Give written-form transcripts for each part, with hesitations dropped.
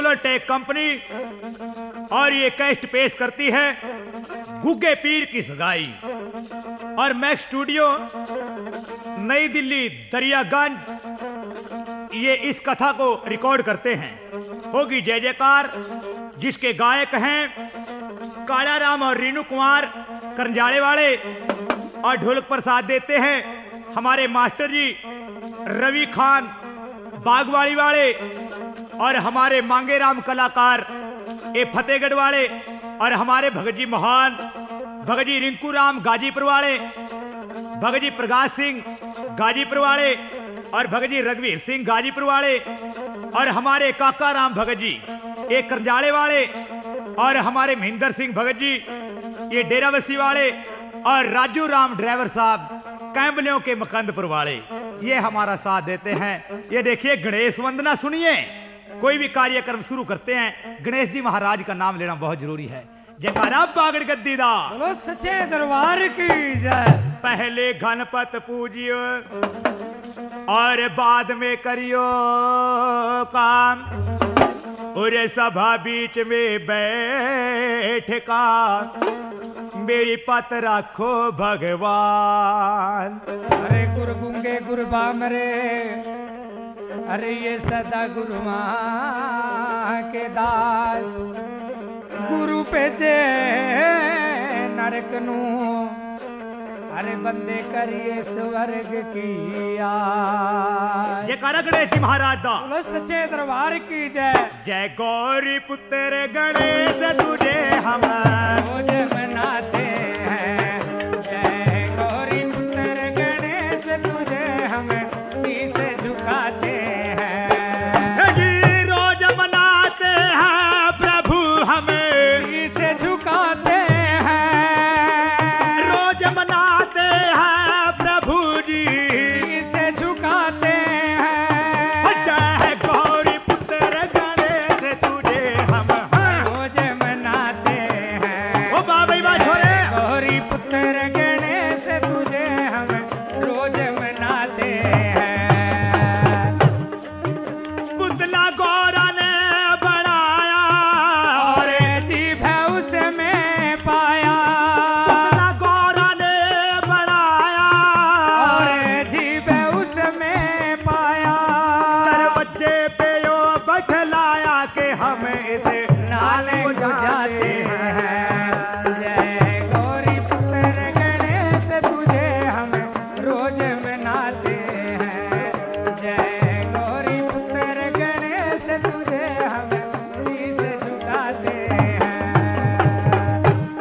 सोलोटेक company और ये cast पेश करती है गुग्गे पीर की सगाई। और मैक्स स्टूडियो नई दिल्ली दरियागंज ये इस कथा को रिकॉर्ड करते हैं। होगी जय जयकार। जिसके गायक हैं काला राम और रीनू कुमार करंजाले वाले, और ढोलक पर साथ देते हैं हमारे मास्टर जी रवि खान बागवाड़ी वाले, और हमारे मांगेराम कलाकार ए फतेहगढ़ वाले, और हमारे भगत जी महान भगत जी रिंकू राम गाजीपुर वाले, भगत जी प्रकाश सिंह गाजीपुर वाले, और भगत जी रघुवीर सिंह गाजीपुर वाले, और हमारे काका राम भगत जी ये करंजाले वाले, और हमारे महेंद्र सिंह भगत जी ये डेराबस्सी वाले, और राजू राम ड्राइवर साहब कैंबलियों के मकंदपुर वाले ये हमारा साथ देते हैं। ये देखिए गणेश वंदना सुनिए। कोई भी कार्यक्रम शुरू करते हैं गणेश जी महाराज का नाम लेना बहुत जरूरी है। जयकारा बागड़ गद्दीदा बोलो सच्चे दरबार की जय। पहले गणपत पूजियो और बाद में करियो काम, और सभा बीच में बैठ का मेरी पत रखो भगवान। अरे गुरु गुंगे गुरु बामरे, अरे ये सदा गुरु मां के दास, गुरु पे जे नरक नू, अरे बंदे करिए स्वर्ग की आस। जयकारा गणेश जी महाराज दा। बोलो सच्चे दरबार की जय। जय गौरी पुत्र गणेश तुझे हम रोज मनाते हैं, जय गौरी पुत्र गणेश तुझे हम शीश झुकाते हैं। जी रोज मनाते हैं प्रभु हमें शीश झुकाते हैं, रोज मनाते हैं प्रभु जी शीश झुकाते हैं। जय गौरी पुत्र गणेश तुझे हम रोज मनाते हैं, ओ बाबा बात हो रे। गौरी पुत्र गणेश तुझे हम रोज मनाते हैं। पुतला गौरा ने बनाया और जीभ है उसमें पाया, पुतला गौरा ने बनाया और जीभ है उसमें पाया। दरवाजे पे यो बैठलाया के हम इसे नाले गुजाते हैं, जय गौरी पुत्र गणेश तुझे हम रोज मनाते हैं। जय गौरी पुत्र गणेश तुझे हम शीश झुकाते हैं।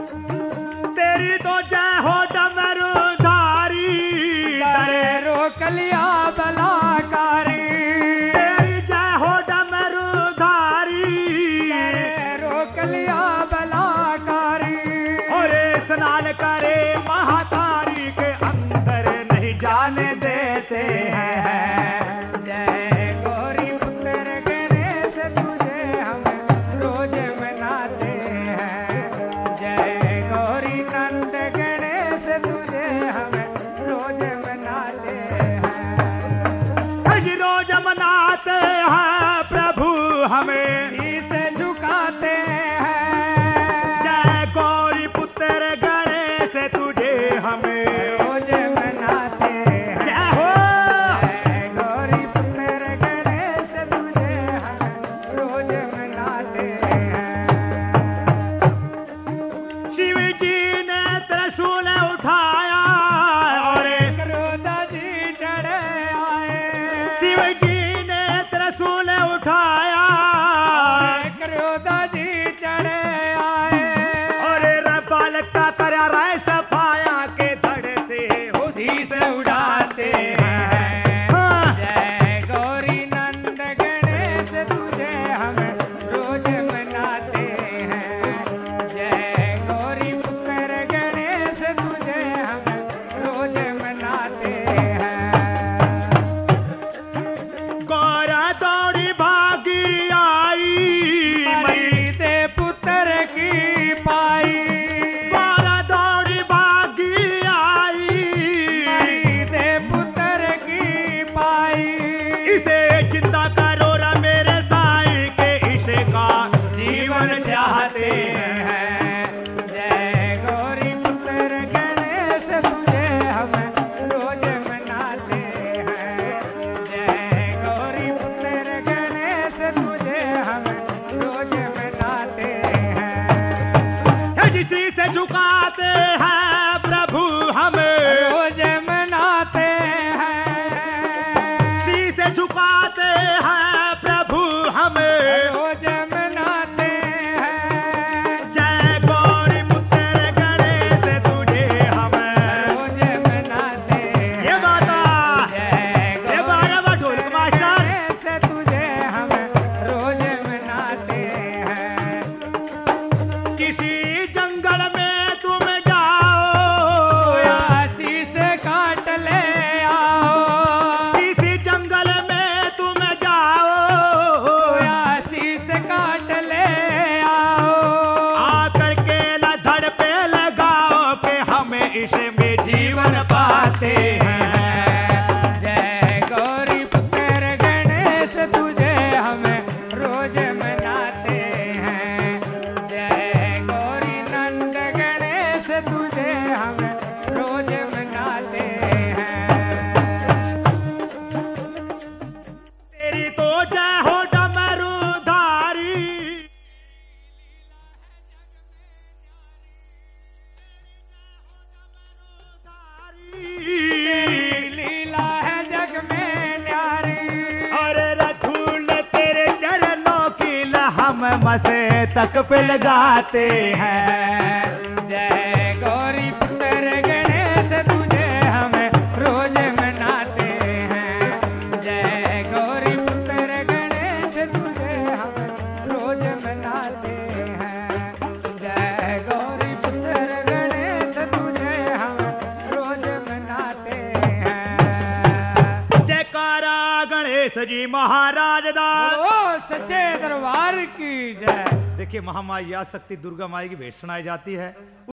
तेरी तो जय हो डमरूधारी तारे रोक लिया बलाकारी, तेरी जय हो डमरूधारी तारे रोक लिया बलाकारी। और स्नान करे महातारी के अंदर नहीं जाने देते हैं। जय गौरी पुत्र गणेश तुझे हम रोज मनाते हैं। जय गौरी नंद गणेश तुझे हम रोज मनाते हैं। आज रोज मनाते हैं प्रभु हमें शीश झुकाते हैं, जय गौरी पुत्र गणेश तुझे हमें रोज मनाते हैं। जय हो। जय गौरी पुत्र गणेश तुझे हम रोज मनाते हैं। शिव जी ने त्रिशूल उठाया और क्रोधा जी चढ़े आए, शिव जी ने त्रिशूल उठाया, क्रोधा जी मनाते हैं। जय गौरी पुत्र गणेश तुझे हम रोज मनाते हैं। जय गौरी पुत्र गणेश तुझे हम रोज मनाते हैं। जिसी से झुकाते हैं प्रभु हमें रोज मनाते हैं। जिसी से झुकाते हैं प्रभु हमें रोज मनाते हैं। जय गौरी पुत्र गणेश तुझे हमें रोज मनाते हैं। ये बाता जय ये बारहवां ढोलक मास्टर गणेश तुझे हम रोज मनाते हैं। किसी जंगल में तुम जाओ आशीष काट ले आओ। किसी जंगल में तुम जाओ आशीष काट ले आओ। आकर के न धड़ पे लगाओ के हमें इसमें जीवन पाते हैं। जय गौरी पुत्र गणेश तुझे हम रोज मनाते हैं। जय गौरी नंद गणेश तुझे हम रोज मनाते हैं। तेरी तो जय हो डमरूधारी तेरी लीला है जग में न्यारी। और रसूल तेरे चरणों की हम मसे तक पे लगाते हैं। जय गौरी पुत्र गणेश तुझे हम रोज मनाते हैं। जय गौरी पुत्र गणेश तुझे हम रोज मनाते हैं। जय गौरी पुत्र गणेश तुझे हम रोज मनाते हैं। जयकारा गणेश जी महाराज दा। बोलो सच्चे दरबार की जय। देखिए महामाई या शक्ति दुर्गा माई की भेंट सुनाई जाती है।